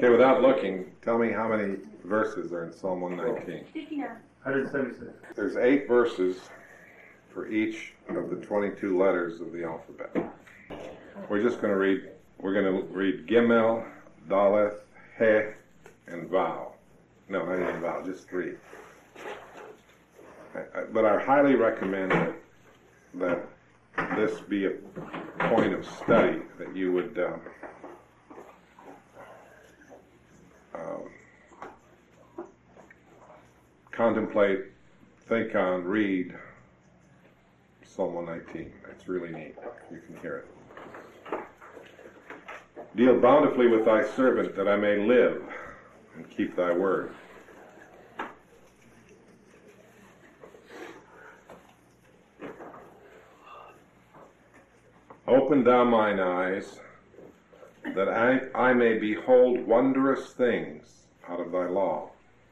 Okay, without looking, tell me how many verses are in Psalm 119. 59. 176. There's 8 verses for each of the 22 letters of the alphabet. We're going to read Gimel, Daleth, He, and Vav. No, not even Vav, just 3. But I highly recommend that this be a point of study, that you would contemplate, think on, read Psalm 119. It's really neat. You can hear it. Deal bountifully with thy servant, that I may live and keep thy word. Open thou mine eyes, that I may behold wondrous things out of thy law.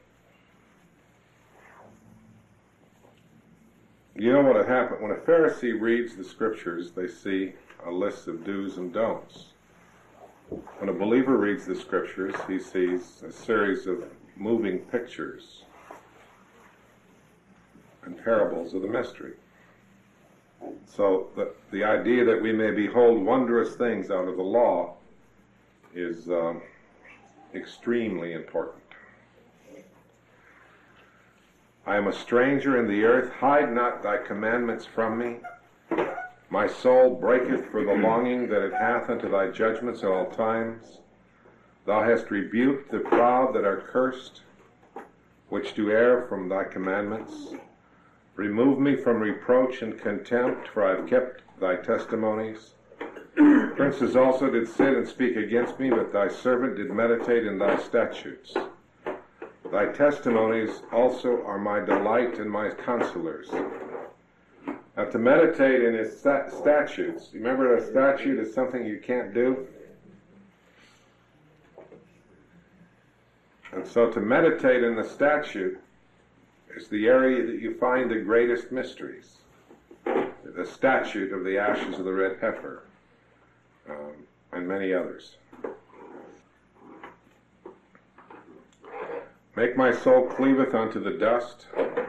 You know what had happened? When a Pharisee reads the scriptures, they see a list of do's and don'ts. When a believer reads the scriptures, he sees a series of moving pictures and parables of the mystery. So the idea that we may behold wondrous things out of the law is extremely important. I am a stranger in the earth, hide not thy commandments from me. My soul breaketh for the longing that it hath unto thy judgments at all times. Thou hast rebuked the proud that are cursed, which do err from thy commandments. Remove me from reproach and contempt, for I have kept thy testimonies. Princes also did sit and speak against me, but thy servant did meditate in thy statutes. Thy testimonies also are my delight and my counselors. Now, to meditate in his statutes, remember, a statute is something you can't do. And so to meditate in the statute is the area that you find the greatest mysteries. The statute of the ashes of the red heifer, and many others. Make my soul cleaveth unto the dust.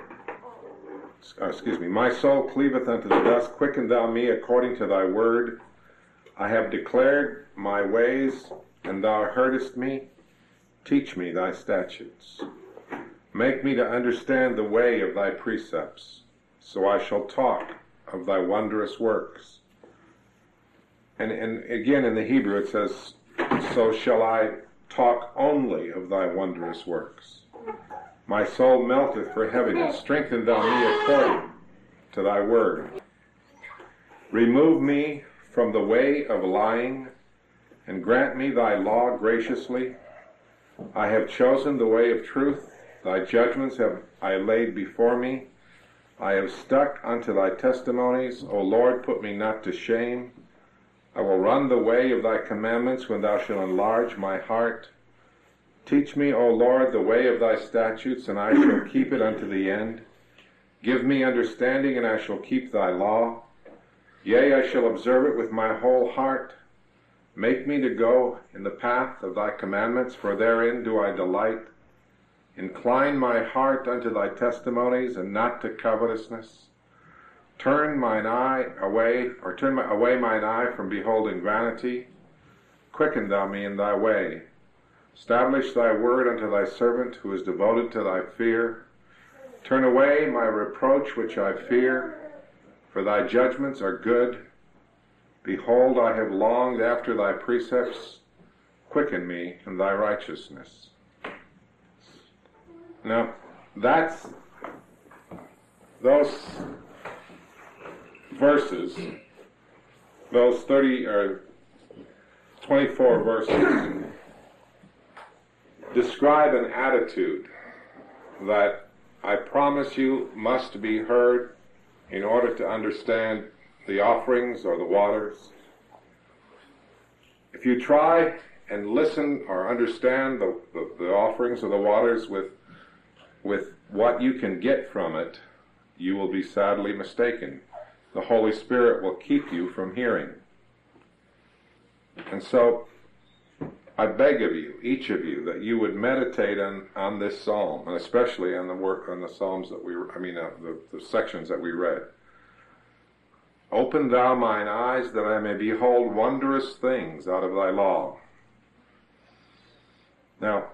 My soul cleaveth unto the dust. Quicken thou me according to thy word. I have declared my ways, and thou heardest me. Teach me thy statutes. Make me to understand the way of thy precepts, so I shall talk of thy wondrous works. And again in the Hebrew it says, so shall I talk only of thy wondrous works. My soul melteth for heaviness. Strengthen thou me according to thy word. Remove me from the way of lying, and grant me thy law graciously. I have chosen the way of truth. Thy judgments have I laid before me. I have stuck unto thy testimonies. O Lord, put me not to shame. I will run the way of thy commandments when thou shalt enlarge my heart. Teach me, O Lord, the way of thy statutes, and I shall keep it unto the end. Give me understanding, and I shall keep thy law. Yea, I shall observe it with my whole heart. Make me to go in the path of thy commandments, for therein do I delight. Incline my heart unto thy testimonies, and not to covetousness. Turn away mine eye from beholding vanity. Quicken thou me in thy way. Establish thy word unto thy servant, who is devoted to thy fear. Turn away my reproach which I fear, for thy judgments are good. Behold, I have longed after thy precepts. Quicken me in thy righteousness. Now, that's those verses, those 30 or 24 verses, describe an attitude that I promise you must be heard in order to understand the offerings or the waters. If you try and listen or understand the offerings or the waters with what you can get from it, you will be sadly mistaken. The Holy Spirit will keep you from hearing. And so, I beg of you, each of you, that you would meditate on this psalm, and especially on the psalms that the sections that we read. Open thou mine eyes, that I may behold wondrous things out of thy law. Now,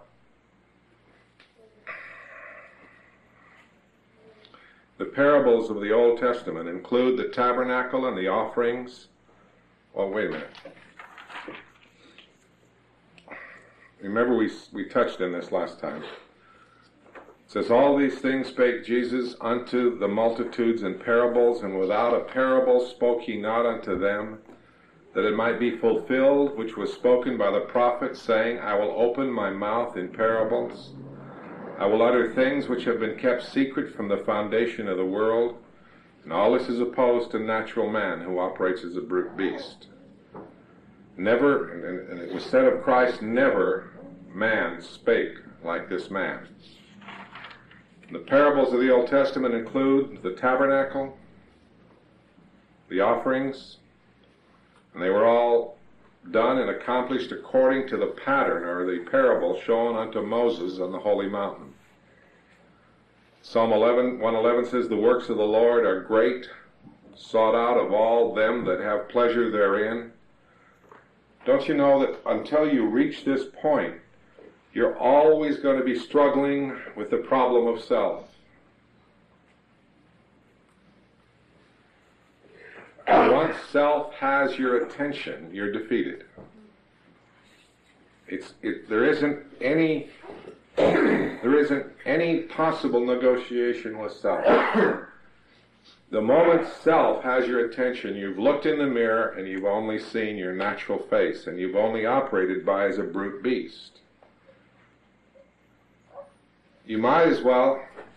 the parables of the Old Testament include the tabernacle and the offerings. Well, wait a minute. Remember, we touched on this last time. It says, all these things spake Jesus unto the multitudes in parables, and without a parable spoke he not unto them, that it might be fulfilled which was spoken by the prophet, saying, I will open my mouth in parables. I will utter things which have been kept secret from the foundation of the world. And all this is opposed to natural man, who operates as a brute beast. Never, and it was said of Christ, never man spake like this man. The parables of the Old Testament include the tabernacle, the offerings, and they were all done and accomplished according to the pattern or the parable shown unto Moses on the holy mountain. Psalm 111 says, the works of the Lord are great, sought out of all them that have pleasure therein. Don't you know that until you reach this point, you're always going to be struggling with the problem of self? And once self has your attention, you're defeated. There isn't any possible negotiation with self. The moment self has your attention, you've looked in the mirror and you've only seen your natural face, and you've only operated by as a brute beast. You might as well,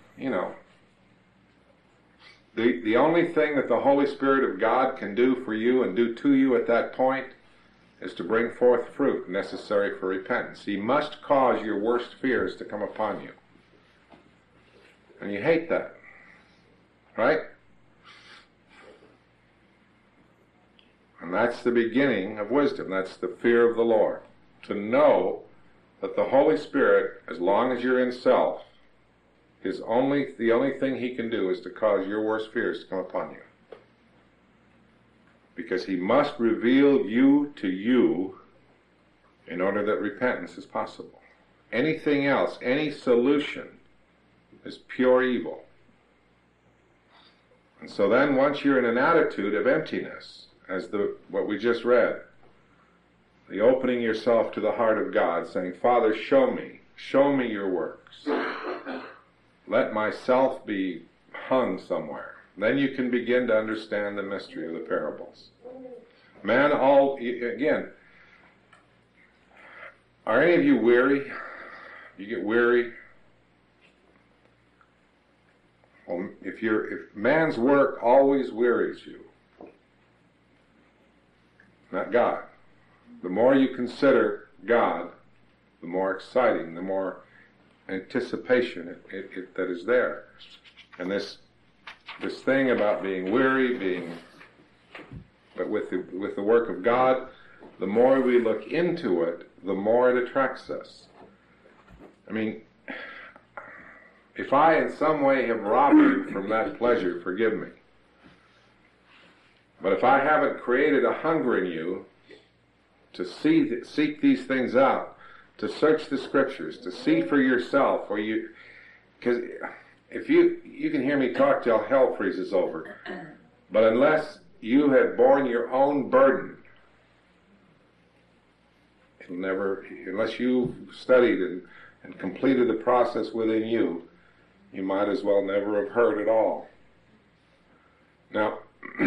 the only thing that the Holy Spirit of God can do for you and do to you at that point is to bring forth fruit necessary for repentance. He must cause your worst fears to come upon you. And you hate that, right? And that's the beginning of wisdom. That's the fear of the Lord. To know that the Holy Spirit, as long as you're in self, the only thing he can do is to cause your worst fears to come upon you. Because he must reveal you to you in order that repentance is possible. Anything else, any solution, is pure evil. And so then once you're in an attitude of emptiness, as what we just read, the opening yourself to the heart of God, saying, Father, show me your works. Let myself be hung somewhere. Then you can begin to understand the mystery of the parables. Man, again, are any of you weary? You get weary? Well, if man's work always wearies you, not God. The more you consider God, the more exciting, the more anticipation that is there. And this thing about being weary, but with the work of God, the more we look into it, the more it attracts us. I mean, if I in some way have robbed you from that pleasure, forgive me. But if I haven't created a hunger in you to seek these things out, to search the Scriptures, to see for yourself, because if you can hear me talk till hell freezes over, but unless you have borne your own burden, unless you've studied and completed the process within you, you might as well never have heard at all. Now,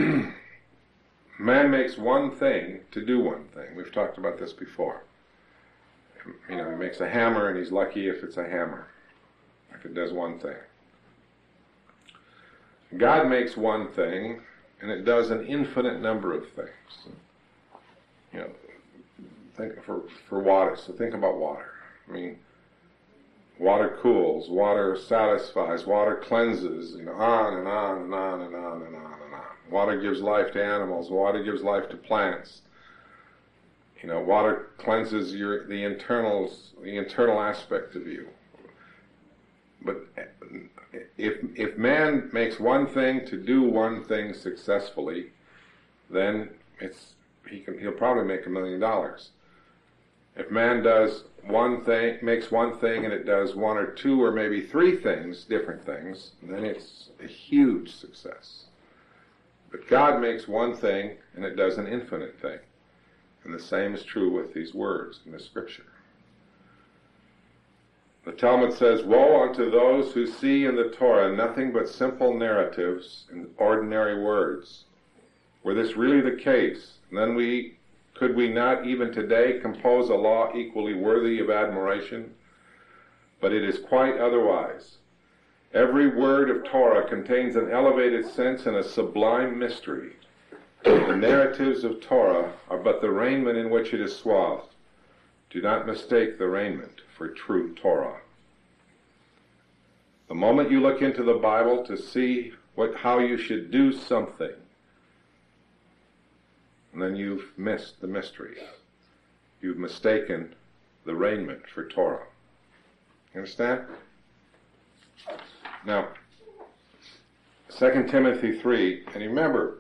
man makes one thing to do one thing. We've talked about this before. He makes a hammer, and he's lucky if it's a hammer, if it does one thing. God makes one thing, and it does an infinite number of things. Think for water. So think about water. I mean, water cools, water satisfies, water cleanses, on and on and on and on and on and on. Water gives life to animals. Water gives life to plants. Water cleanses the internal aspect of you. But if man makes one thing to do one thing successfully, then he'll probably make $1 million. If man makes one thing and it does one or two or maybe three things, different things, then it's a huge success. But God makes one thing and it does an infinite thing. And the same is true with these words in the Scripture. The Talmud says, "Woe unto those who see in the Torah nothing but simple narratives and ordinary words. Were this really the case, then could we not even today compose a law equally worthy of admiration? But it is quite otherwise. Every word of Torah contains an elevated sense and a sublime mystery. The narratives of Torah are but the raiment in which it is swathed. Do not mistake the raiment for true Torah." The moment you look into the Bible to see how you should do something, and then you've missed the mystery. You've mistaken the raiment for Torah. You understand? Now, 2 Timothy 3, and remember,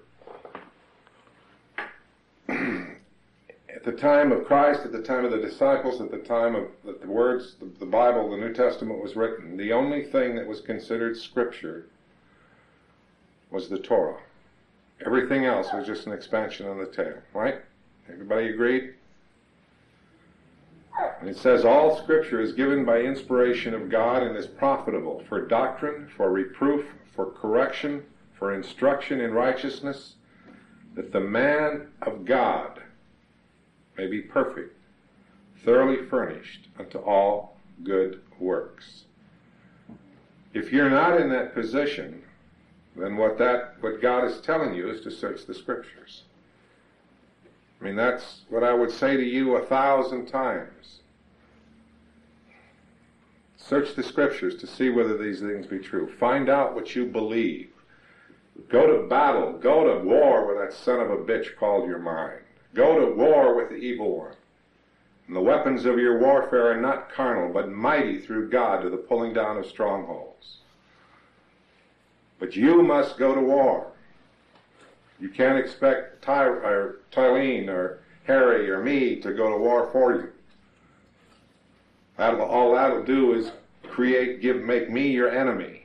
at the time of Christ, at the time of the disciples, at the time of the words, the Bible, the New Testament was written, the only thing that was considered Scripture was the Torah. Everything else was just an expansion on the tail, right? Everybody agreed? And it says, "All Scripture is given by inspiration of God and is profitable for doctrine, for reproof, for correction, for instruction in righteousness, that the man of God may be perfect, thoroughly furnished unto all good works." If you're not in that position, then what God is telling you is to search the Scriptures. I mean, that's what I would say to you 1,000 times. Search the Scriptures to see whether these things be true. Find out what you believe. Go to battle. Go to war with that son of a bitch called your mind. Go to war with the evil one. And the weapons of your warfare are not carnal, but mighty through God to the pulling down of strongholds. But you must go to war. You can't expect Tylene or Harry or me to go to war for you. All that'll do is make me your enemy.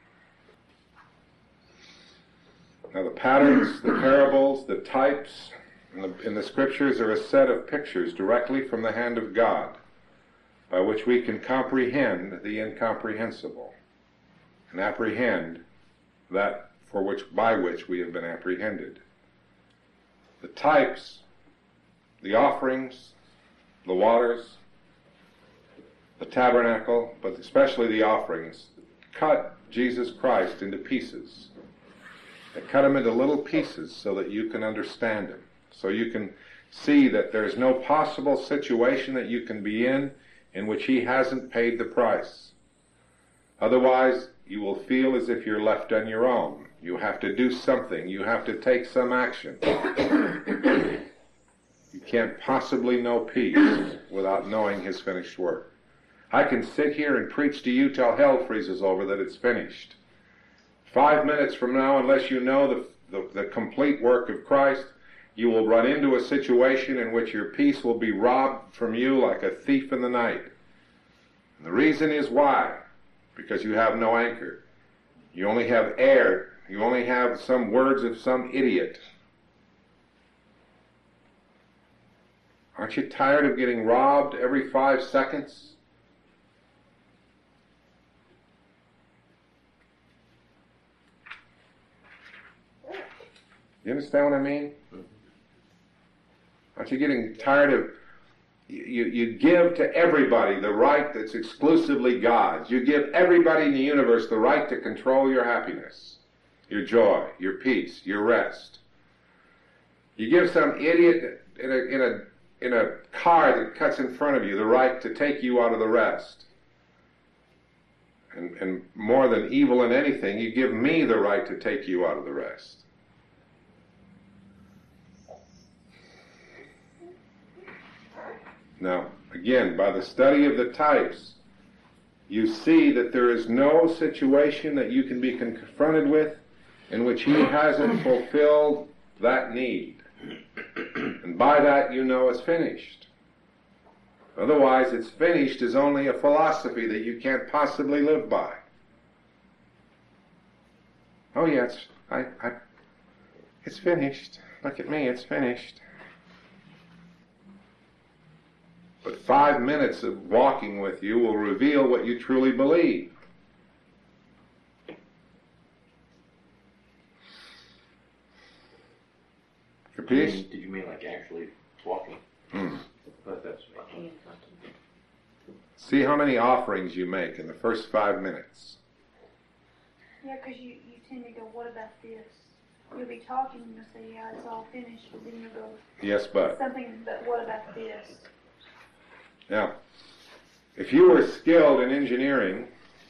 Now the patterns, the parables, the types in the Scriptures are a set of pictures directly from the hand of God by which we can comprehend the incomprehensible and apprehend that by which we have been apprehended. The types, the offerings, the waters, the tabernacle, but especially the offerings, cut Jesus Christ into pieces. They cut him into little pieces so that you can understand him, so you can see that there's no possible situation that you can be in which he hasn't paid the price. Otherwise, you will feel as if you're left on your own. You have to do something. You have to take some action. You can't possibly know peace without knowing his finished work. I can sit here and preach to you till hell freezes over that it's finished. 5 minutes from now, unless you know the complete work of Christ, you will run into a situation in which your peace will be robbed from you like a thief in the night. And the reason is why? Because you have no anchor. You only have air. You only have some words of some idiot. Aren't you tired of getting robbed every 5 seconds? You understand what I mean? Aren't you getting tired of... You give to everybody the right that's exclusively God's. You give everybody in the universe the right to control your happiness, your joy, your peace, your rest. You give some idiot in a car that cuts in front of you the right to take you out of the rest. And more than evil in anything, you give me the right to take you out of the rest. Now, again, by the study of the types, you see that there is no situation that you can be confronted with in which he hasn't fulfilled that need. And by that you know it's finished. Otherwise, it's finished is only a philosophy that you can't possibly live by. Oh yes, it's finished. Look at me, it's finished. But 5 minutes of walking with you will reveal what you truly believe. Capiche? Did you mean like actually walking? But that's me. See how many offerings you make in the first 5 minutes. Yeah, because you tend to go, what about this? You'll be talking and you'll say, yeah, it's all finished, but then you'll go, Yes, but. something, but what about this? Now, if you were skilled in engineering,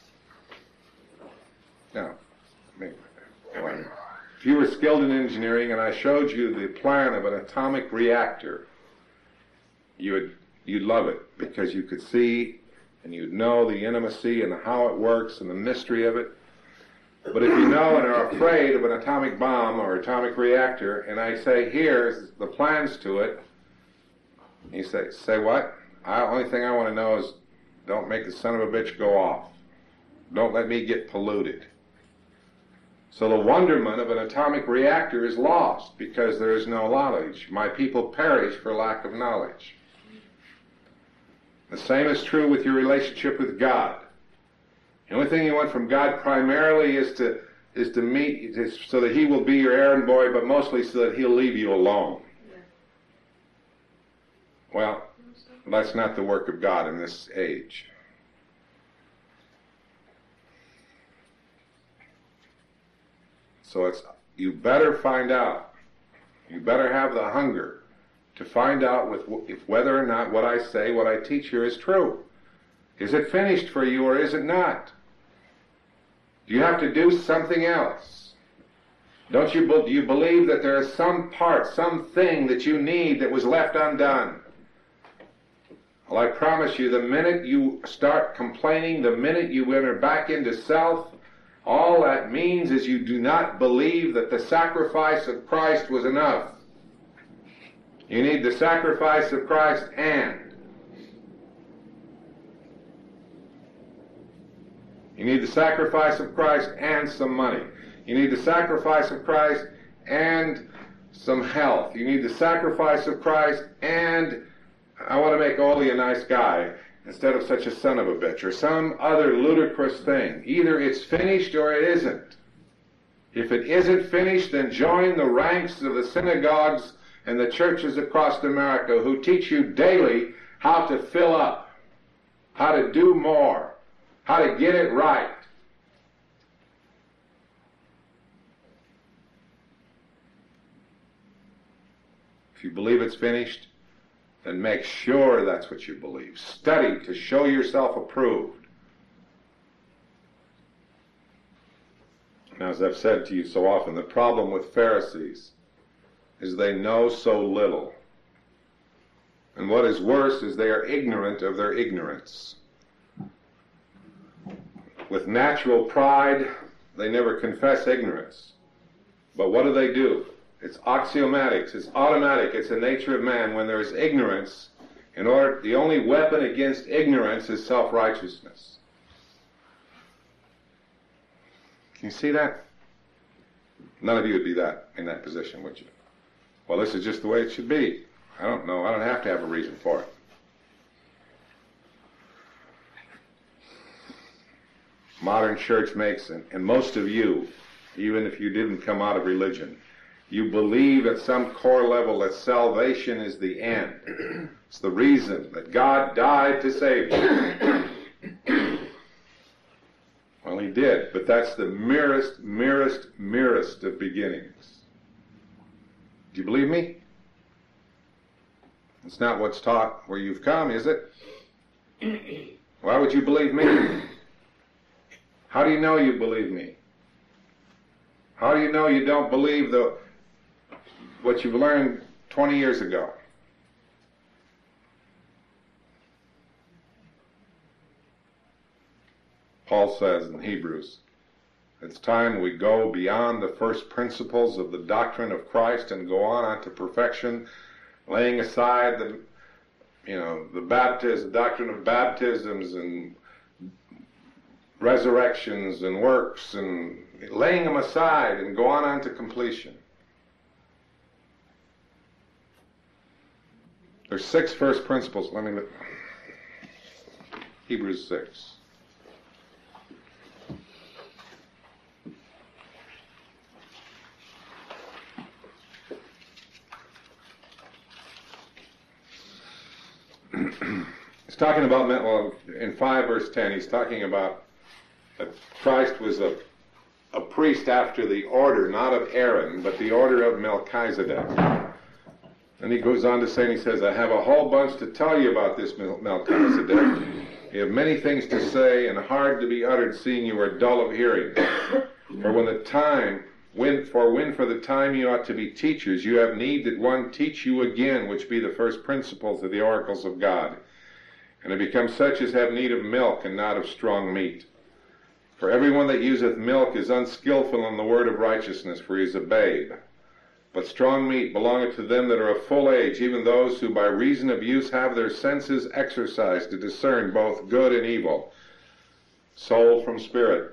if you were skilled in engineering and I showed you the plan of an atomic reactor, you'd love it because you could see and you'd know the intimacy and how it works and the mystery of it. But if you know and are afraid of an atomic bomb or atomic reactor, and I say, here's the plans to it, you say what? The only thing I want to know is don't make the son of a bitch go off. Don't let me get polluted. So the wonderment of an atomic reactor is lost because there is no knowledge. My people perish for lack of knowledge. The same is true with your relationship with God. The only thing you want from God primarily is to meet, so that he will be your errand boy, but mostly so that he'll leave you alone. Yeah. Well, that's not the work of God in this age. So you better find out. You better have the hunger to find out if whether or not what I say, what I teach here is true. Is it finished for you or is it not? Do you have to do something else? Do you believe that there is some part, something that you need that was left undone? Well, I promise you, the minute you start complaining, the minute you enter back into self, all that means is you do not believe that the sacrifice of Christ was enough. You need the sacrifice of Christ and. You need the sacrifice of Christ and some money. You need the sacrifice of Christ and some health. You need the sacrifice of Christ and I want to make Ollie a nice guy instead of such a son of a bitch or some other ludicrous thing. Either it's finished or it isn't. If it isn't finished, then join the ranks of the synagogues and the churches across America who teach you daily how to fill up, how to do more, how to get it right. If you believe it's finished, then make sure that's what you believe. Study to show yourself approved. Now, as I've said to you so often, the problem with Pharisees is they know so little. And what is worse is they are ignorant of their ignorance. With natural pride, they never confess ignorance. But what do? It's axiomatic, it's automatic, it's the nature of man. When there is ignorance, the only weapon against ignorance is self-righteousness. Can you see that? None of you would be in that position, would you? Well, this is just the way it should be. I don't know. I don't have to have a reason for it. Modern church makes, and most of you, even if you didn't come out of religion, you believe at some core level that salvation is the end. It's the reason that God died to save you. Well, he did, but that's the merest of beginnings. Do you believe me? It's not what's taught where you've come, is it? Why would you believe me? How do you know you believe me? How do you know you don't believe what you've learned 20 years ago? Paul says in Hebrews. It's time we go beyond the first principles of the doctrine of Christ and go on to perfection, laying aside the doctrine of baptisms and resurrections and works, and laying them aside and go on to completion. There's 6 first principles. Let me look. Hebrews 6. He's talking about, well, in 5 verse 10, he's talking about that Christ was a priest after the order, not of Aaron, but the order of Melchizedek. And he goes on to say, and he says, I have a whole bunch to tell you about this Melchizedek. You have many things to say and hard to be uttered, seeing you are dull of hearing. For when the time you ought to be teachers, you have need that one teach you again, which be the first principles of the oracles of God, and have become such as have need of milk and not of strong meat. For everyone that useth milk is unskillful in the word of righteousness, for he is a babe. But strong meat belongeth to them that are of full age, even those who by reason of use have their senses exercised to discern both good and evil, soul from spirit.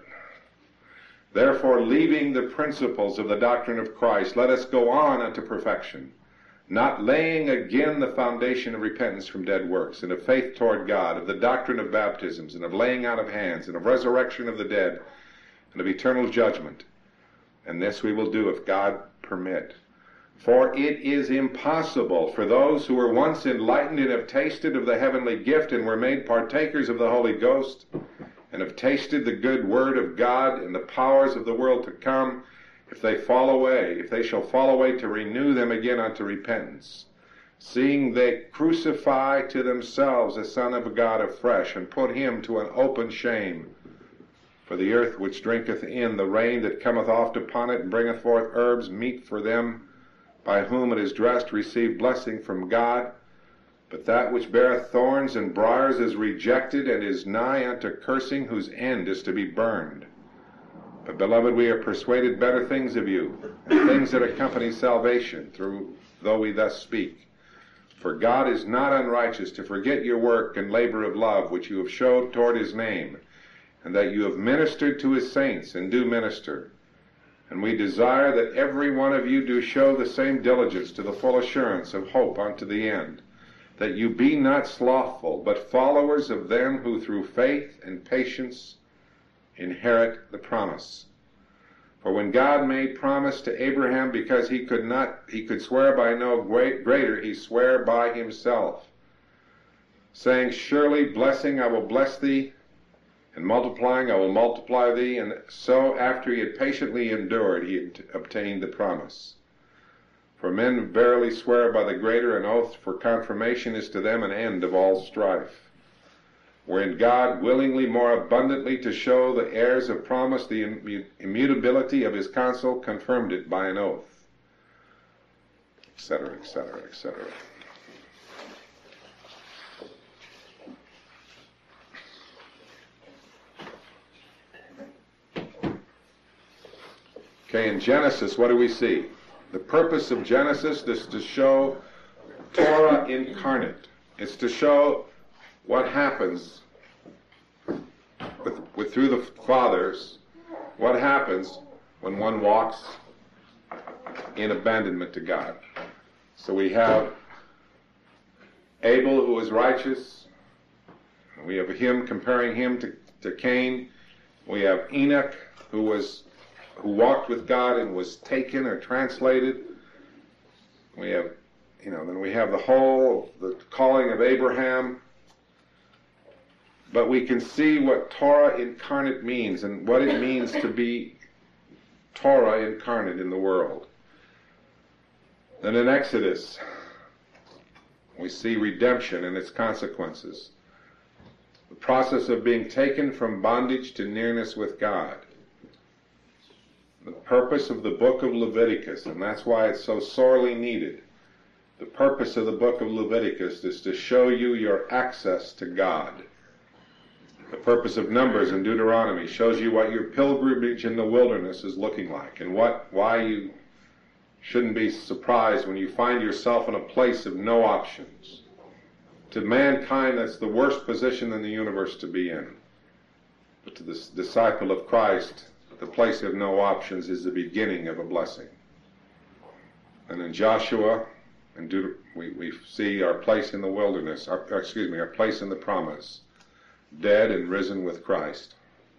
Therefore, leaving the principles of the doctrine of Christ, let us go on unto perfection, not laying again the foundation of repentance from dead works, and of faith toward God, of the doctrine of baptisms, and of laying out of hands, and of resurrection of the dead, and of eternal judgment. And this we will do if God permit. For it is impossible for those who were once enlightened and have tasted of the heavenly gift and were made partakers of the Holy Ghost, and have tasted the good word of God and the powers of the world to come, if they shall fall away, to renew them again unto repentance, seeing they crucify to themselves the Son of God afresh, and put him to an open shame. For the earth which drinketh in the rain that cometh oft upon it, and bringeth forth herbs meet for them by whom it is dressed, receive blessing from God. But that which beareth thorns and briars is rejected, and is nigh unto cursing, whose end is to be burned. But, beloved, we are persuaded better things of you, and things that accompany salvation, though we thus speak. For God is not unrighteous to forget your work and labor of love, which you have showed toward his name, and that you have ministered to his saints, and do minister. And we desire that every one of you do show the same diligence to the full assurance of hope unto the end, that you be not slothful, but followers of them who through faith and patience inherit the promise. For when God made promise to Abraham, because he could swear by no greater, he sware by himself, saying, Surely blessing I will bless thee, and multiplying I will multiply thee. And so after he had patiently endured, he had obtained the promise. For men verily swear by the greater, an oath for confirmation is to them an end of all strife. Wherein God willingly more abundantly to show the heirs of promise the immutability of his counsel, confirmed it by an oath, etc., etc., etc. Okay, in Genesis, what do we see? The purpose of Genesis is to show Torah incarnate. It's to show what happens through the fathers, what happens when one walks in abandonment to God. So we have Abel, who was righteous. We have him, comparing him to Cain. We have Enoch, who walked with God and was taken or translated. We have, then we have the calling of Abraham. But we can see what Torah incarnate means and what it means to be Torah incarnate in the world. Then in Exodus, we see redemption and its consequences. The process of being taken from bondage to nearness with God. The purpose of the book of Leviticus, and that's why it's so sorely needed. The purpose of the book of Leviticus is to show you your access to God. The purpose of Numbers and Deuteronomy shows you what your pilgrimage in the wilderness is looking like, and why you shouldn't be surprised when you find yourself in a place of no options. To mankind, that's the worst position in the universe to be in. But to the disciple of Christ, the place of no options is the beginning of a blessing. And in Joshua, we see our place in the wilderness, our place in the promise, dead and risen with Christ.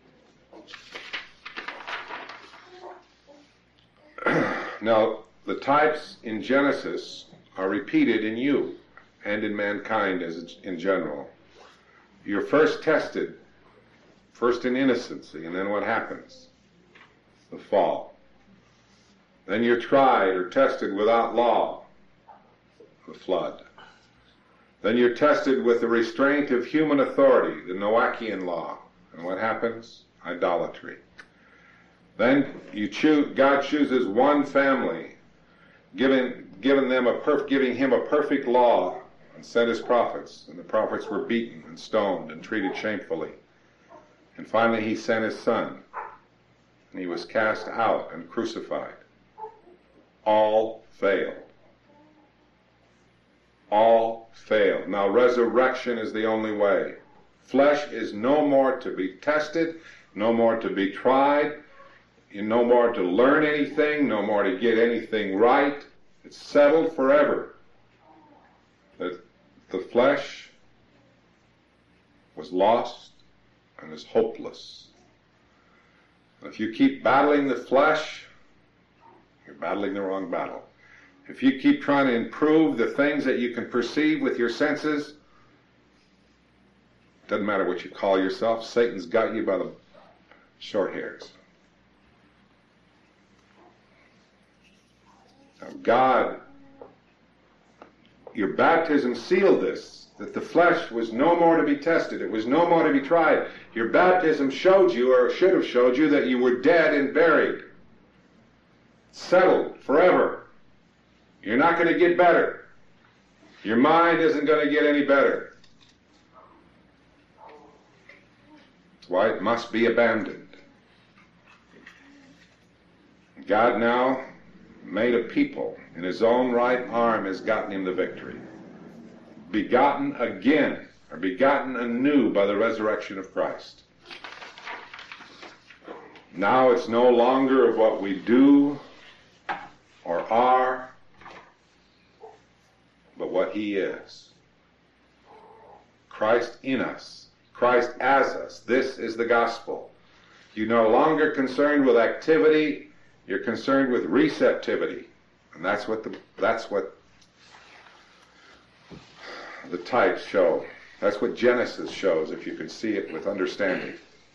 Now, the types in Genesis are repeated in you and in mankind as in general. You're first tested, first in innocency, and then what happens? The fall. Then you're tried or tested without law, the flood. Then you're tested with the restraint of human authority, the Noachian law. And what happens? Idolatry. Then God chooses one family, giving him a perfect law, and sent his prophets. And the prophets were beaten and stoned and treated shamefully. And finally he sent his son, and he was cast out and crucified. All failed. All failed. Now resurrection is the only way. Flesh is no more to be tested, no more to be tried, no more to learn anything, no more to get anything right. It's settled forever that the flesh was lost and is hopeless. If you keep battling the flesh, you're battling the wrong battle. If you keep trying to improve the things that you can perceive with your senses, doesn't matter what you call yourself, Satan's got you by the short hairs. Now God, your baptism sealed this, that the flesh was no more to be tested, it was no more to be tried. Your baptism showed you, or should have showed you, that you were dead and buried. Settled forever. You're not going to get better. Your mind isn't going to get any better. That's why it must be abandoned. God now made a people. In his own right arm has gotten him the victory. Begotten again, or begotten anew by the resurrection of Christ. Now it's no longer of what we do or are, but what he is. Christ in us. Christ as us. This is the gospel. You're no longer concerned with activity, you're concerned with receptivity. And that's what the types show. That's what Genesis shows, if you can see it with understanding.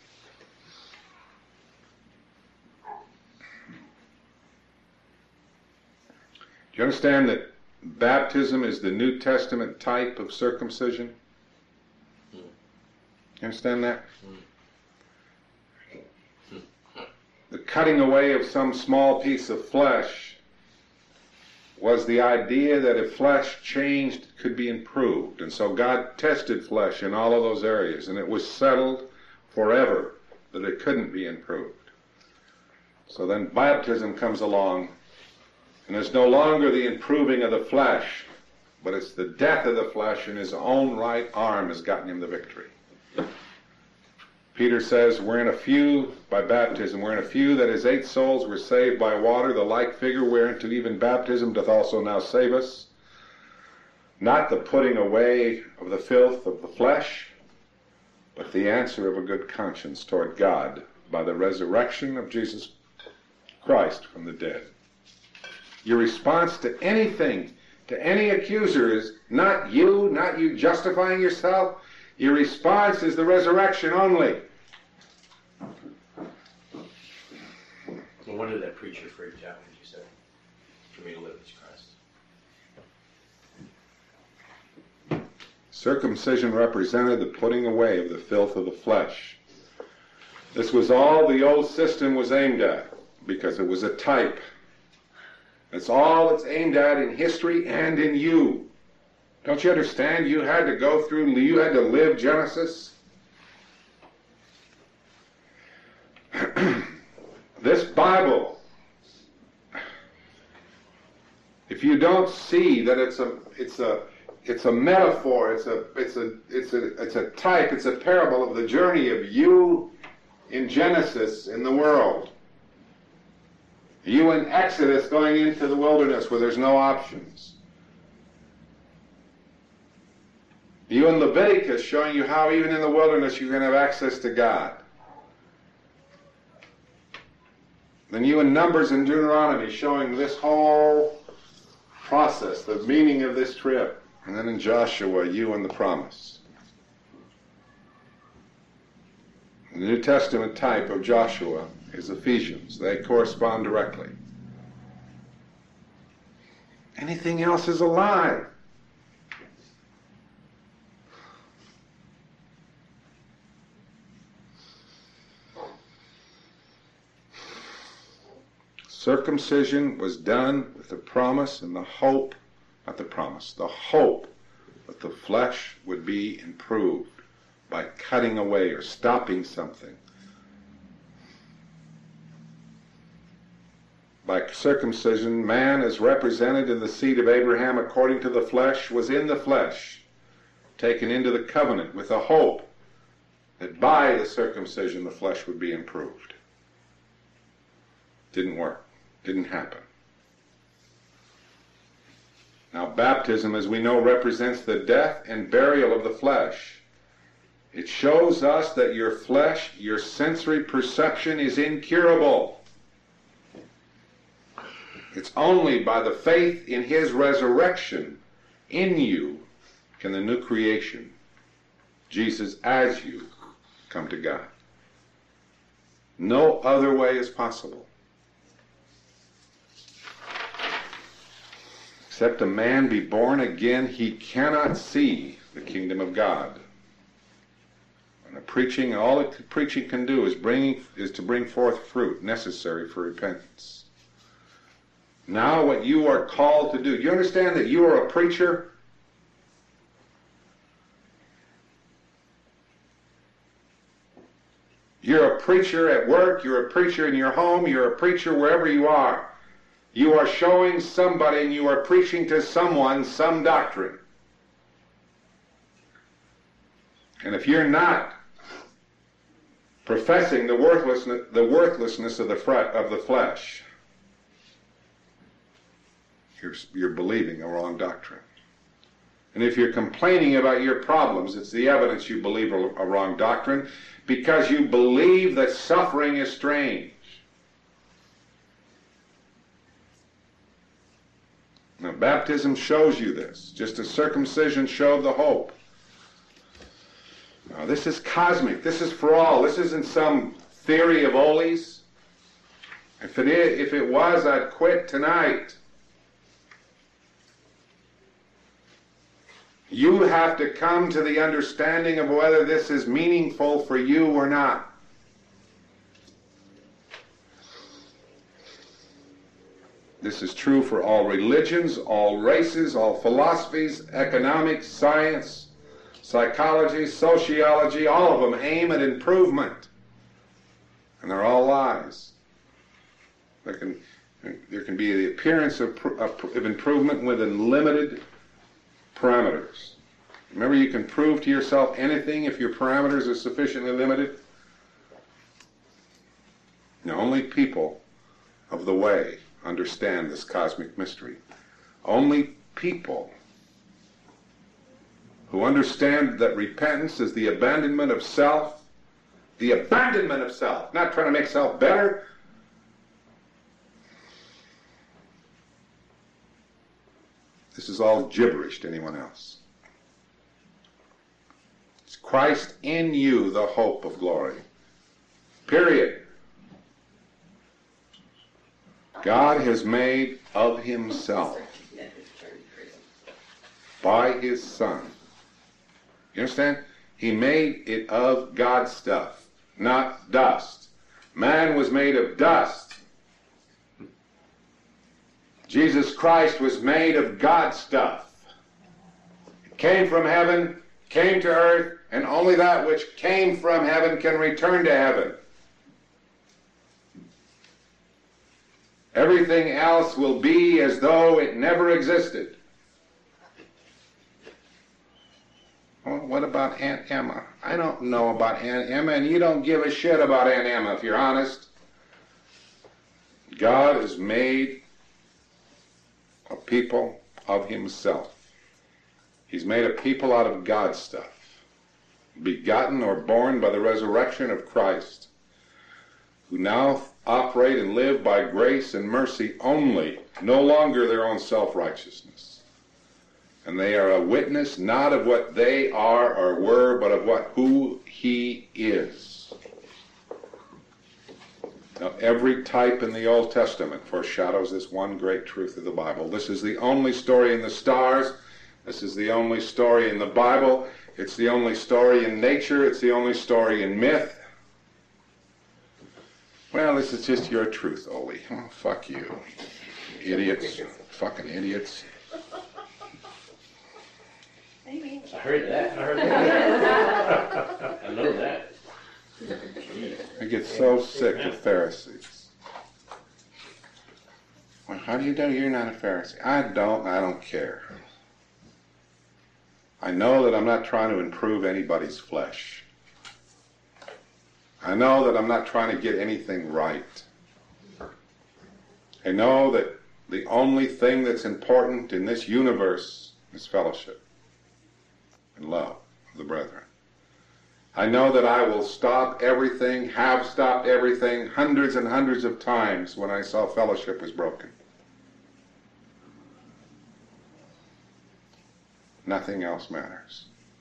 Do you understand that baptism is the New Testament type of circumcision? You understand that? The cutting away of some small piece of flesh was the idea that if flesh changed, it could be improved. And so God tested flesh in all of those areas, and it was settled forever that it couldn't be improved. So then baptism comes along, and it's no longer the improving of the flesh, but it's the death of the flesh, and his own right arm has gotten him the victory. Peter says, we're in a few, by baptism, we're in a few that his 8 souls were saved by water, the like figure whereunto even baptism doth also now save us. Not the putting away of the filth of the flesh, but the answer of a good conscience toward God by the resurrection of Jesus Christ from the dead. Your response to anything, to any accuser, is not you justifying yourself. Your response is the resurrection only. No wonder that preacher freaked out when you said, for me to live is Christ. Circumcision represented the putting away of the filth of the flesh. This was all the old system was aimed at, because it was a type. That's all it's aimed at in history and in you. Don't you understand? You had to go through, you had to live Genesis. This Bible, if you don't see that it's a metaphor, it's a type, it's a parable of the journey of you in Genesis in the world. You in Exodus going into the wilderness where there's no options. You in Leviticus showing you how even in the wilderness you can have access to God. Then you in Numbers and Deuteronomy showing this whole process, the meaning of this trip. And then in Joshua, you in the promise. The New Testament type of Joshua is Ephesians. They correspond directly. Anything else is a lie. Circumcision was done with the promise and the hope, not the promise, the hope that the flesh would be improved by cutting away or stopping something. By circumcision, man is represented in the seed of Abraham according to the flesh, was in the flesh, taken into the covenant with a hope that by the circumcision the flesh would be improved. Didn't work. Didn't happen. Now, baptism, as we know, represents the death and burial of the flesh. It shows us that your flesh, your sensory perception is incurable. It's only by the faith in his resurrection in you can the new creation, Jesus as you, come to God. No other way is possible. Except a man be born again, he cannot see the kingdom of God. And all that preaching can do is to bring forth fruit necessary for repentance. Now what you are called to do, you understand that you are a preacher? You're a preacher at work, you're a preacher in your home, you're a preacher wherever you are. You are showing somebody and you are preaching to someone some doctrine. And if you're not professing the worthlessness of the flesh, you're believing a wrong doctrine. And if you're complaining about your problems, it's the evidence you believe a wrong doctrine, because you believe that suffering is strange. Now, baptism shows you this, just as circumcision showed the hope. Now, this is cosmic. This is for all. This isn't some theory of Ole's. If it was, I'd quit tonight. You have to come to the understanding of whether this is meaningful for you or not. This is true for all religions, all races, all philosophies, economics, science, psychology, sociology. All of them aim at improvement. And they're all lies. There can be the appearance of improvement within limited parameters. Remember, you can prove to yourself anything if your parameters are sufficiently limited. Now, only people of the way understand this cosmic mystery. Only people who understand that repentance is the abandonment of self, not trying to make self better. This is all gibberish to anyone else. It's Christ in you, the hope of glory. Period. God has made of himself by his Son. You understand? He made it of God's stuff, not dust. Man was made of dust. Jesus Christ was made of God's stuff. It came from heaven, came to earth, and only that which came from heaven can return to heaven. Everything else will be as though it never existed. Well, what about Aunt Emma? I don't know about Aunt Emma, and you don't give a shit about Aunt Emma, if you're honest. God has made a people of himself. He's made a people out of God's stuff, begotten or born by the resurrection of Christ, who now operate and live by grace and mercy only, no longer their own self-righteousness. And they are a witness not of what they are or were, but of who he is. Now, every type in the Old Testament foreshadows this one great truth of the Bible. This is the only story in the stars. This is the only story in the Bible. It's the only story in nature. It's the only story in myth. Well, this is just your truth, Ole. Oh, fuck you. Idiots. Fucking idiots. Maybe. I heard that. I know that. I get so sick of Pharisees. Well, how do you know you're not a Pharisee? I don't care. I know that I'm not trying to improve anybody's flesh. I know that I'm not trying to get anything right. I know that the only thing that's important in this universe is fellowship and love of the brethren. I know that I will stop everything, have stopped everything hundreds and hundreds of times when I saw fellowship was broken. Nothing else matters.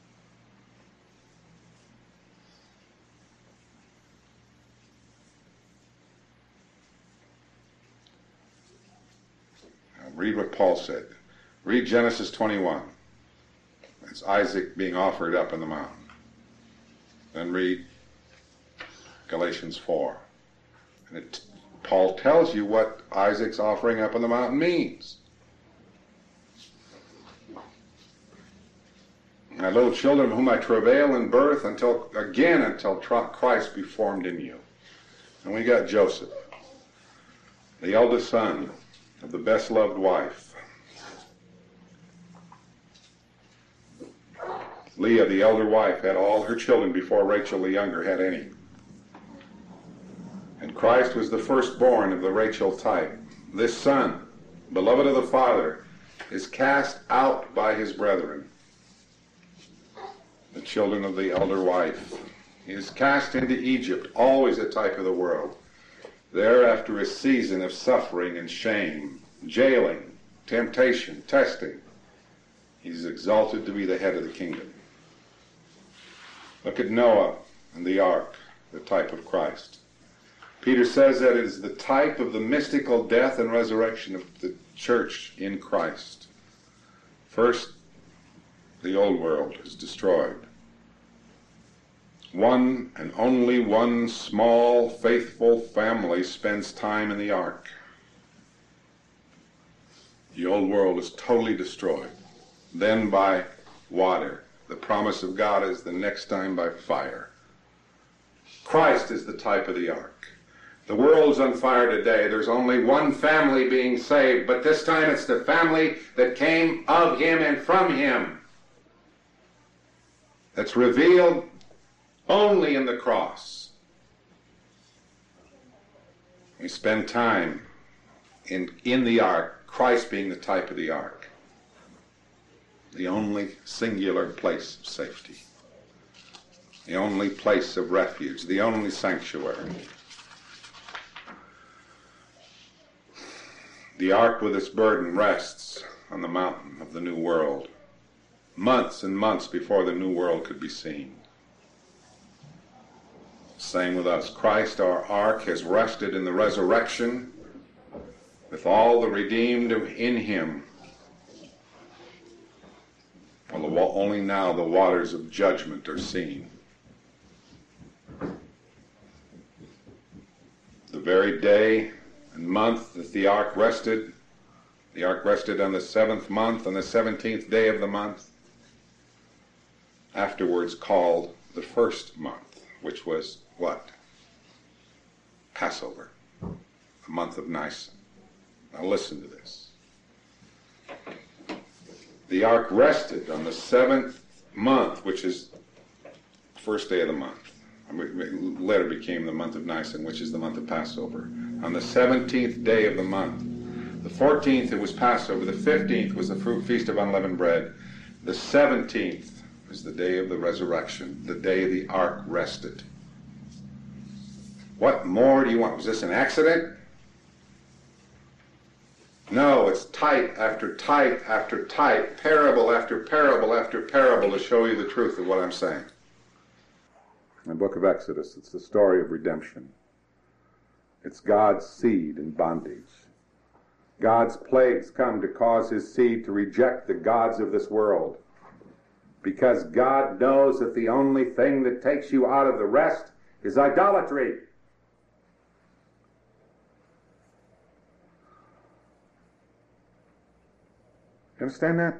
Now read what Paul said. Read Genesis 21. It's Isaac being offered up in the mountain. Then read Galatians 4. And Paul tells you what Isaac's offering up on the mountain means. My little children, whom I travail in birth until Christ be formed in you. And we got Joseph, the eldest son of the best loved wife. Leah, the elder wife, had all her children before Rachel, the younger, had any. And Christ was the firstborn of the Rachel type. This son, beloved of the Father, is cast out by his brethren, the children of the elder wife. He is cast into Egypt, always a type of the world. There, after a season of suffering and shame, jailing, temptation, testing, he's exalted to be the head of the kingdom. Look at Noah and the ark, the type of Christ. Peter says that it is the type of the mystical death and resurrection of the church in Christ. First, the old world is destroyed. One and only one small, faithful family spends time in the ark. The old world is totally destroyed. Then by water. The promise of God is the next time by fire. Christ is the type of the ark. The world's on fire today. There's only one family being saved, but this time it's the family that came of him and from him. That's revealed only in the cross. We spend time in the ark, Christ being the type of the ark. The only singular place of safety. The only place of refuge. The only sanctuary. The ark with its burden rests on the mountain of the new world, months and months before the new world could be seen. Same with us. Christ, our ark, has rested in the resurrection with all the redeemed in him. Well, only now the waters of judgment are seen. The very day and month that the ark rested on the 7th month, on the 17th day of the month, afterwards called the first month, which was what? Passover, the month of Nisan. Now listen to this. The ark rested on the 7th month, which is the first day of the month. Later became the month of Nisan, which is the month of Passover. On the 17th day of the month. The 14th it was Passover. The 15th was the Feast of Unleavened Bread. The 17th is the day of the resurrection, the day the ark rested. What more do you want? Was this an accident? No, it's type after type after type, parable after parable after parable to show you the truth of what I'm saying. In the book of Exodus, it's the story of redemption. It's God's seed in bondage. God's plagues come to cause his seed to reject the gods of this world. Because God knows that the only thing that takes you out of the rest is idolatry. You understand that?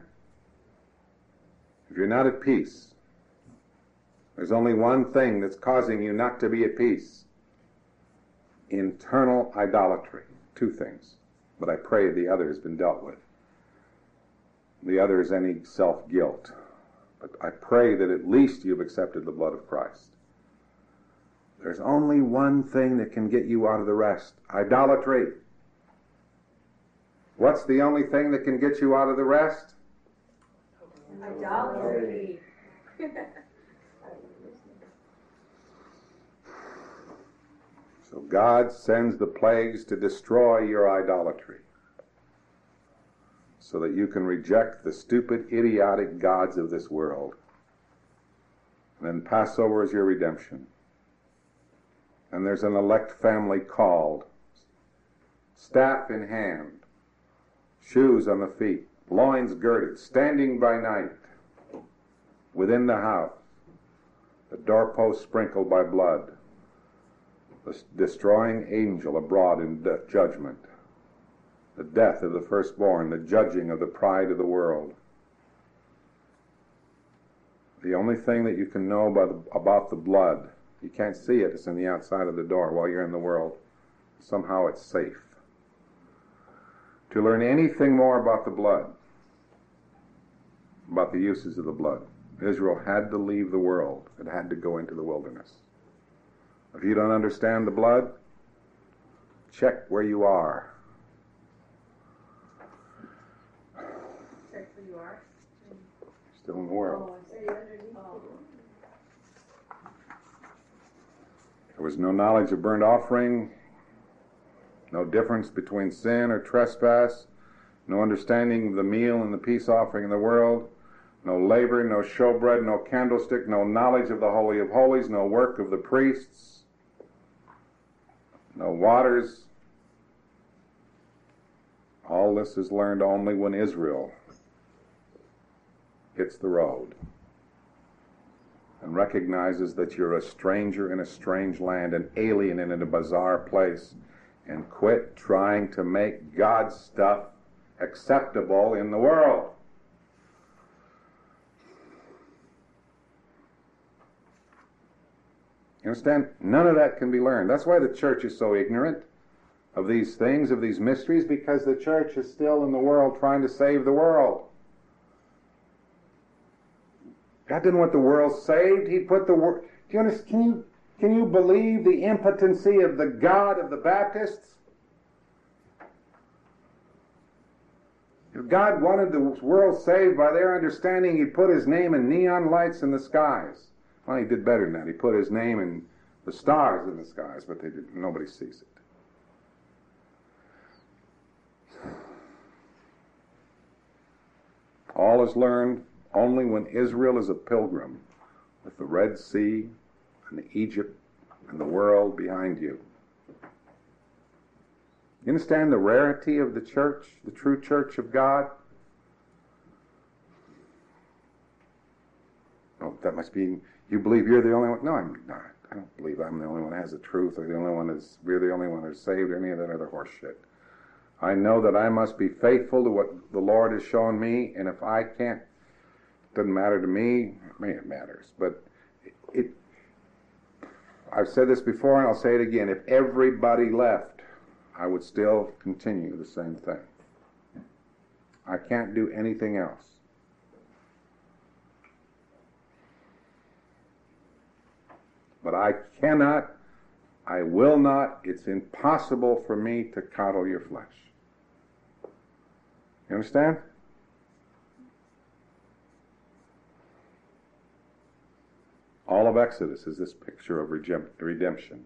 If you're not at peace, there's only one thing that's causing you not to be at peace. Internal idolatry. Two things. But I pray the other has been dealt with. The other is any self-guilt. But I pray that at least you've accepted the blood of Christ. There's only one thing that can get you out of the rest. Idolatry. What's the only thing that can get you out of the rest? Idolatry. So God sends the plagues to destroy your idolatry, so that you can reject the stupid, idiotic gods of this world. And then Passover is your redemption. And there's an elect family called, staff in hand, shoes on the feet, loins girded, standing by night, within the house, the doorpost sprinkled by blood, the destroying angel abroad in judgment, the death of the firstborn, the judging of the pride of the world. The only thing that you can know about the blood, you can't see it, it's on the outside of the door while you're in the world. Somehow it's safe. To learn anything more about the blood, about the uses of the blood, Israel had to leave the world. It had to go into the wilderness. If you don't understand the blood, check where you are. Check where you are. Still in the world. Oh, I see underneath. There was no knowledge of burnt offering, no difference between sin or trespass, no understanding of the meal and the peace offering in the world, no labor, no showbread, no candlestick, no knowledge of the Holy of Holies, no work of the priests, no waters. All this is learned only when Israel hits the road and recognizes that you're a stranger in a strange land, an alien in a bizarre place, and quit trying to make God's stuff acceptable in the world. You understand? None of that can be learned. That's why the church is so ignorant of these things, of these mysteries, because the church is still in the world trying to save the world. God didn't want the world saved. He put the world... Do you understand? Can you believe the impotency of the God of the Baptists? If God wanted the world saved by their understanding, He'd put His name in neon lights in the skies. Well, He did better than that. He put His name in the stars in the skies, but nobody sees it. All is learned only when Israel is a pilgrim with the Red Sea and Egypt and the world behind you. You understand the rarity of the church, the true church of God? Oh, that must be, you believe you're the only one? No, I'm not. I don't believe I'm the only one that has the truth, or we're the only one that's saved, or any of that other horse shit. I know that I must be faithful to what the Lord has shown me, and if I can't, it doesn't matter to me. I mean, it matters, but I've said this before and I'll say it again. If everybody left, I would still continue the same thing. I can't do anything else. But I cannot, I will not, it's impossible for me to coddle your flesh. You understand? All of Exodus is this picture of redemption.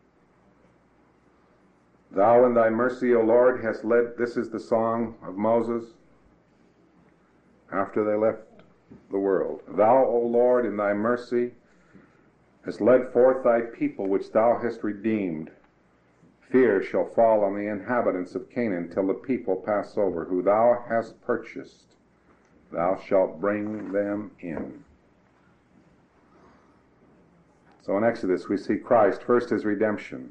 Thou in thy mercy, O Lord, hast led, this is the song of Moses after they left the world. Thou, O Lord, in thy mercy, hast led forth thy people which thou hast redeemed. Fear shall fall on the inhabitants of Canaan till the people pass over, who thou hast purchased. Thou shalt bring them in. So in Exodus we see Christ first as redemption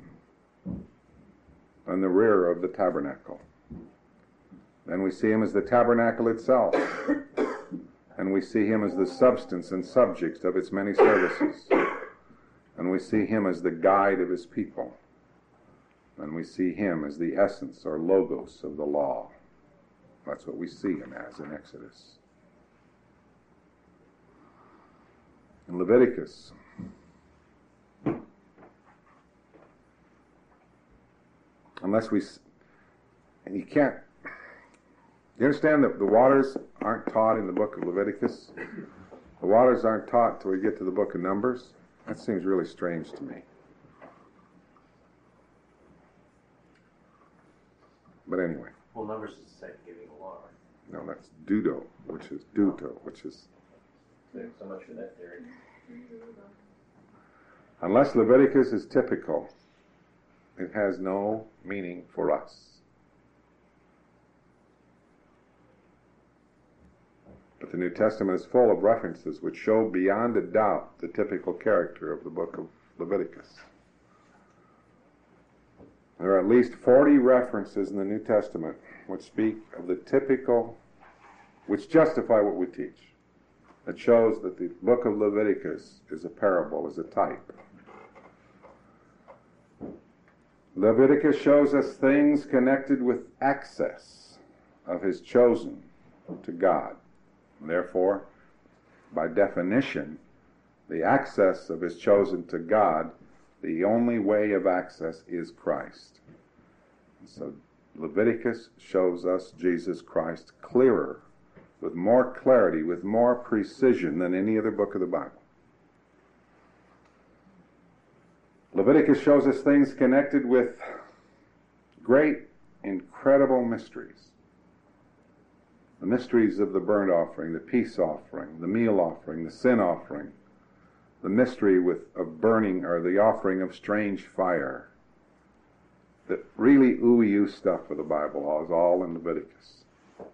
in the rear of the tabernacle. Then we see him as the tabernacle itself. And we see him as the substance and subject of its many services. And we see him as the guide of his people. And we see him as the essence or logos of the law. That's what we see him as in Exodus. In Leviticus, and you can't, you understand that the waters aren't taught in the book of Leviticus? The waters aren't taught till we get to the book of Numbers? That seems really strange to me. But anyway. Well, Numbers is the second giving the law, right? No, that's Dudo, which is Duto, which is... So much for that theory. Unless Leviticus is typical, it has no meaning for us. But the New Testament is full of references which show beyond a doubt the typical character of the book of Leviticus. There are at least 40 references in the New Testament which speak of the typical, which justify what we teach. It shows that the book of Leviticus is a parable, is a type. Leviticus shows us things connected with access of his chosen to God. Therefore, by definition, the access of his chosen to God, the only way of access is Christ. And so Leviticus shows us Jesus Christ clearer, with more clarity, with more precision than any other book of the Bible. Leviticus shows us things connected with great, incredible mysteries. The mysteries of the burnt offering, the peace offering, the meal offering, the sin offering, the mystery of burning, or the offering of strange fire. The really ooey-oo stuff of the Bible is all in Leviticus.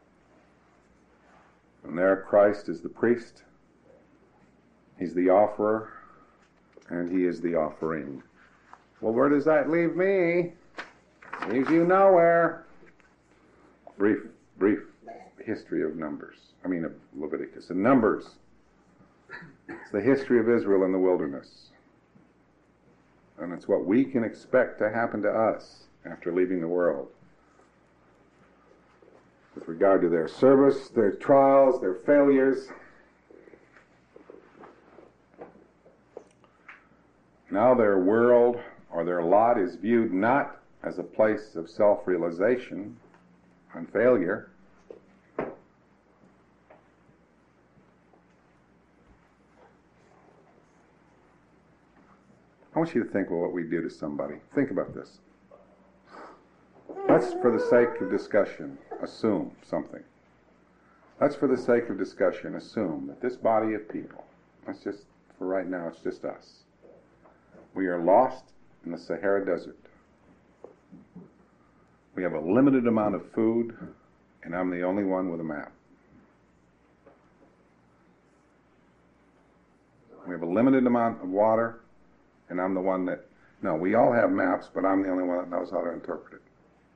And there Christ is the priest, he's the offerer, and he is the offering. Well, where does that leave me? Leaves you nowhere. Brief history of Leviticus. And Numbers, it's the history of Israel in the wilderness. And it's what we can expect to happen to us after leaving the world. With regard to their service, their trials, their failures. Now their world or their lot is viewed not as a place of self-realization and failure, I want you to think about what we do to somebody. Think about this. Let's, for the sake of discussion, assume something. Let's, for the sake of discussion, assume that this body of people, let's just, for right now, it's just us. We are lost in the Sahara Desert. We have a limited amount of food, and I'm the only one with a map. We have a limited amount of water, and I'm the one that... No, we all have maps, but I'm the only one that knows how to interpret it.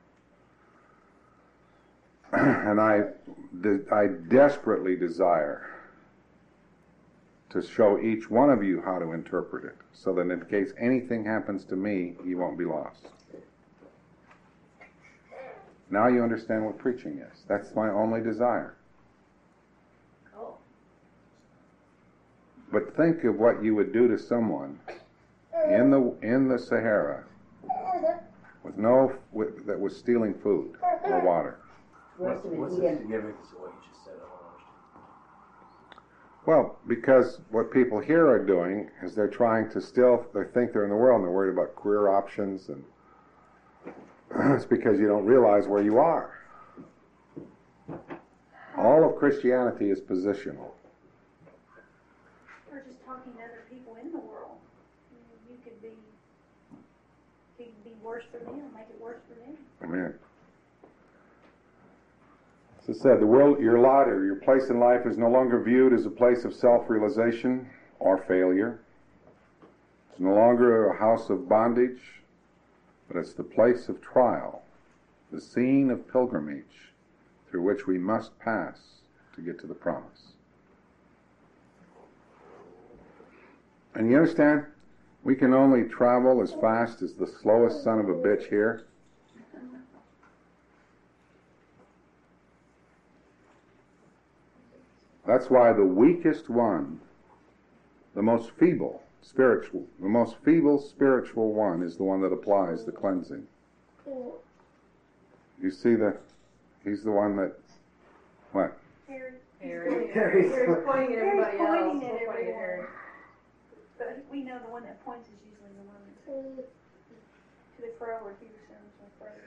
And I desperately desire to show each one of you how to interpret it, so that in case anything happens to me, you won't be lost. Now you understand what preaching is. That's my only desire. Cool. But think of what you would do to someone in the Sahara that was stealing food or water. What's the significance of what you just said? I don't understand. Well, because what people here are doing is they think they're in the world and they're worried about career options, and it's because you don't realize where you are. All of Christianity is positional. Or just talking to other people in the world. You could be worse for them, make it worse for them. Amen. As I said, the world, your lot or your place in life is no longer viewed as a place of self-realization or failure. It's no longer a house of bondage, but it's the place of trial, the scene of pilgrimage through which we must pass to get to the promise. And you understand? We can only travel as fast as the slowest son of a bitch here. That's why the weakest one, the most feeble spiritual one is the one that applies the cleansing. You see he's the one that, what? Harry's pointing at Harry's everybody else. pointing at Pointing at everyone. Harry. But we know the one that points is usually the one to the crow or Peterson's or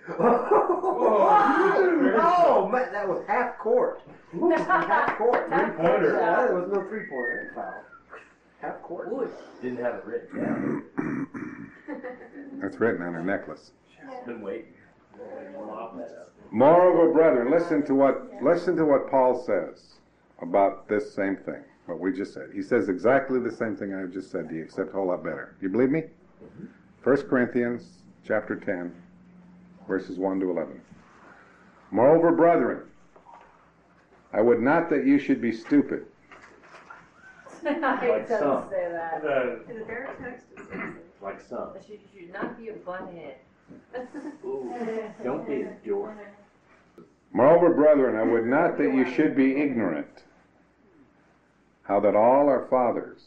Oh, man, that was half court. Half court. Three-pointer. There was no three-pointer foul. Half court. Didn't have it written down. That's written on her necklace. Been waiting. Mop that up. Moreover, brethren, listen to what Paul says about this same thing, what we just said. He says exactly the same thing I just said to you, except a whole lot better. Do you believe me? 1 Corinthians chapter 10, verses 1 to 11. Moreover, brethren, I would not that you should be stupid. It Like doesn't some. say that. in the bare text. It says Like some. But you should not be a butthead. Ooh, don't be a dork. Moreover, brethren, I would not that you should be ignorant how that all our fathers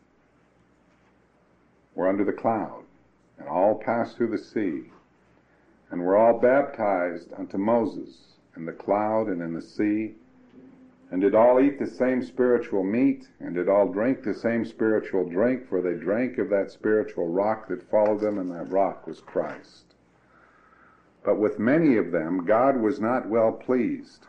were under the cloud, and all passed through the sea, and were all baptized unto Moses in the cloud and in the sea, and did all eat the same spiritual meat, and did all drink the same spiritual drink, for they drank of that spiritual rock that followed them, and that rock was Christ. But with many of them God was not well pleased.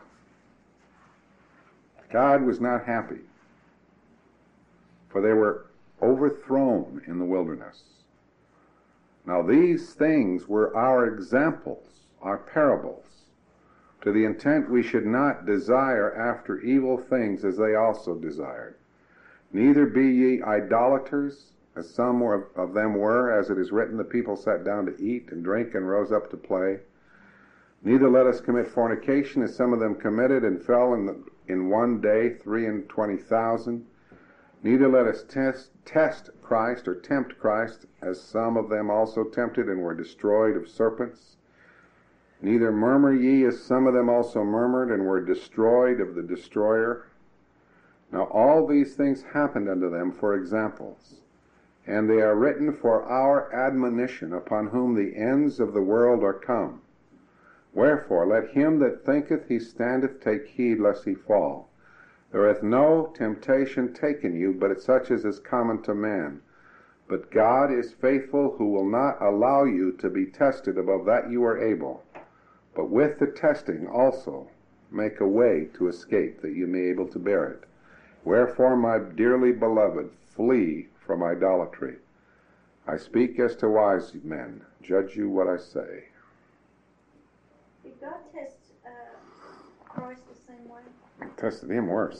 God was not happy, for they were overthrown in the wilderness. Now these things were our examples, our parables, to the intent we should not desire after evil things as they also desired. Neither be ye idolaters, as some of them were, as it is written, the people sat down to eat and drink and rose up to play. Neither let us commit fornication, as some of them committed and fell in one day 23,000. Neither let us test Christ or tempt Christ, as some of them also tempted and were destroyed of serpents. Neither murmur ye, as some of them also murmured and were destroyed of the destroyer. Now all these things happened unto them for examples, and they are written for our admonition, upon whom the ends of the world are come. Wherefore let him that thinketh he standeth take heed lest he fall. There hath no temptation taken you, but such as is common to man. But God is faithful, who will not allow you to be tested above that you are able, but with the testing also make a way to escape, that you may be able to bear it. Wherefore, my dearly beloved, flee from idolatry. I speak as to wise men. Judge you what I say. Did God test Christ the same way? Tested him worse.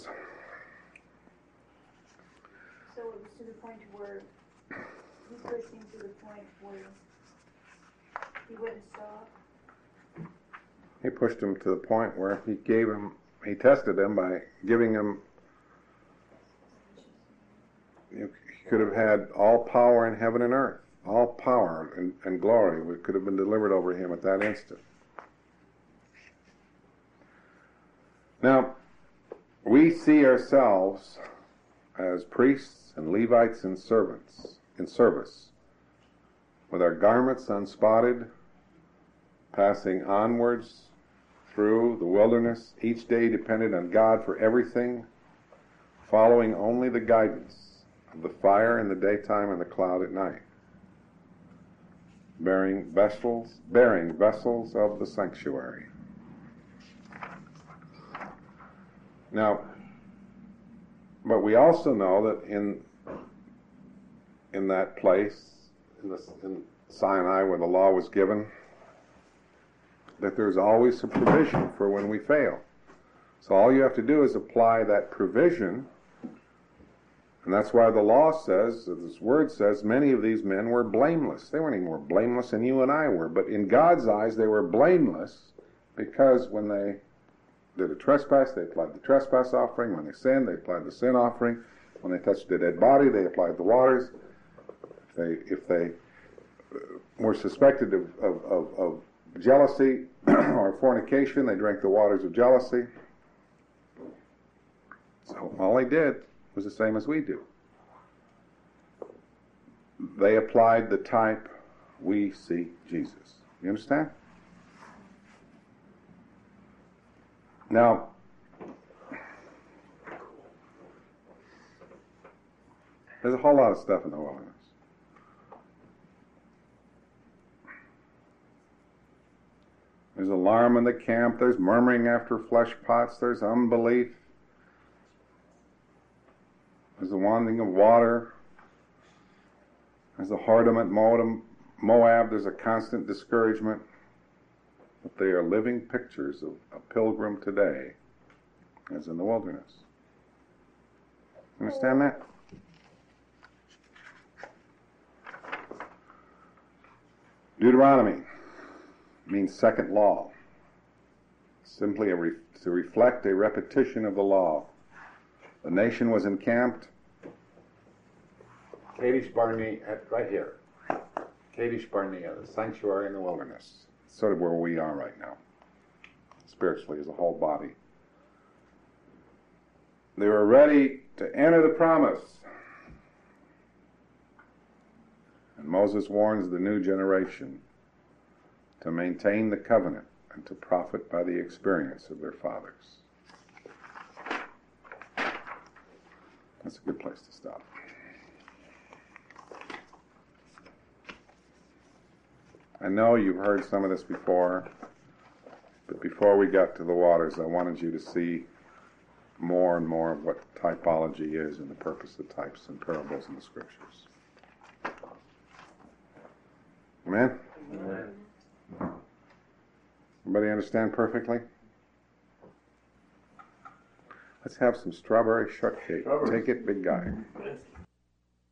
So it was to the point where he pushed him to the point where he wouldn't stop. He pushed him to the point where he tested him by giving him, he could have had all power in heaven and earth. All power and glory could have been delivered over him at that instant. Now, we see ourselves as priests and Levites and servants in service, with our garments unspotted, passing onwards through the wilderness, each day dependent on God for everything, following only the guidance of the fire in the daytime and the cloud at night, bearing vessels of the sanctuary. Now, but we also know that in that place, in Sinai where the law was given, that there's always a provision for when we fail. So all you have to do is apply that provision, and that's why the law says, this word says, many of these men were blameless. They weren't any more blameless than you and I were, but in God's eyes they were blameless because when they did a trespass, they applied the trespass offering. When they sinned, they applied the sin offering. When they touched a dead body, they applied the waters. If they were suspected of jealousy or fornication, they drank the waters of jealousy. So all they did was the same as we do. They applied the type, we see Jesus. You understand? Now, there's a whole lot of stuff in the wilderness. There's alarm in the camp, there's murmuring after flesh pots, there's unbelief, there's the wanting of water, there's the whoredom at Moab, there's a constant discouragement. But they are living pictures of a pilgrim today, as in the wilderness. Understand that? Deuteronomy means second law. Simply to reflect a repetition of the law. The nation was encamped. Kadesh Barnea, right here. Kadesh Barnea, the sanctuary in the wilderness. Sort of where we are right now, spiritually as a whole body. They were ready to enter the promise. And Moses warns the new generation to maintain the covenant and to profit by the experience of their fathers. That's a good place to stop. I know you've heard some of this before, but before we got to the waters, I wanted you to see more and more of what typology is and the purpose of types and parables in the Scriptures. Amen? Amen. Everybody understand perfectly? Let's have some strawberry shortcake. Take it, big guy.